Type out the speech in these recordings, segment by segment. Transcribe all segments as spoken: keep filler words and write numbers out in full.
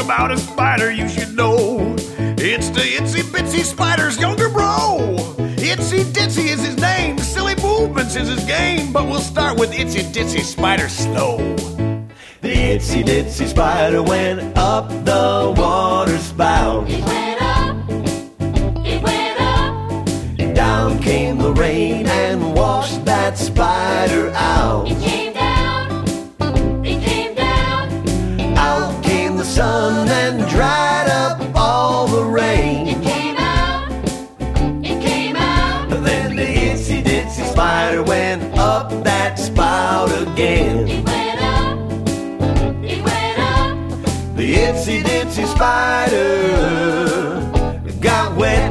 about a spider you should know. It's the Itsy Bitsy Spider's younger bro. Itsy Ditsy is his name, silly movements is his game, but we'll start with Itsy Ditsy Spider slow. The Itsy Ditsy Spider went up the water spout. It went up, it went up. Down came the rain and washed that spider out. It came down, it came down. Out came the sun and dried up all the rain. It came out, it came out. Then the Itsy Ditsy Spider went up that spout again. It went up, it went up. The Itsy Ditsy Spider got wet.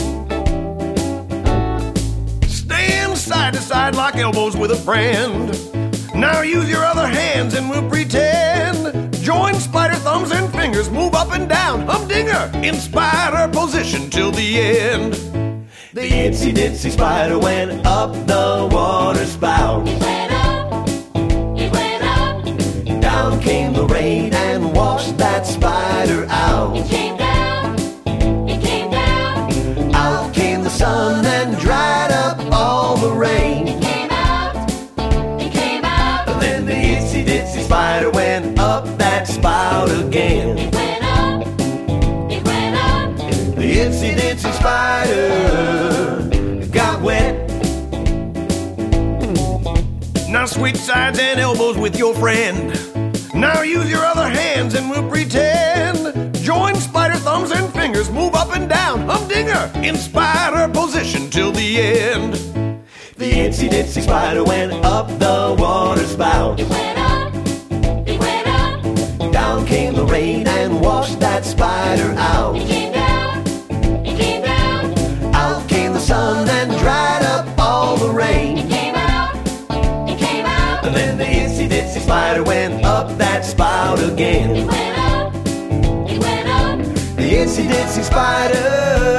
Stand side to side, lock elbows with a friend. Now use your other hands and we'll pretend. Join spider thumbs and fingers, move up and down, humdinger, in spider position till the end. The Itsy Ditsy Spider went up the water spout. It went up, it went up. Down came the rain and washed that spider out. It came down, it came down. Out came the sun and dried up all the rain. It came out, it came out. Then the Itsy Ditsy Spider went up that spout again. It went up, it went up. The Itsy Ditsy Spider got wet. Now switch sides and elbows with your friend. Now use your other hands and we'll pretend. Join spider thumbs and fingers, move up and down, humdinger, in spider position till the end. The Itsy Ditsy Spider went up the water spout. It went up, it went up. Down came the rain and washed that spider out. It came down, it came down. Out came the sun and dried up all the rain. It came out, it came out. And then the Itsy Ditsy Spider went up that spout It again. went up, it went up. The Itsy Ditsy Spider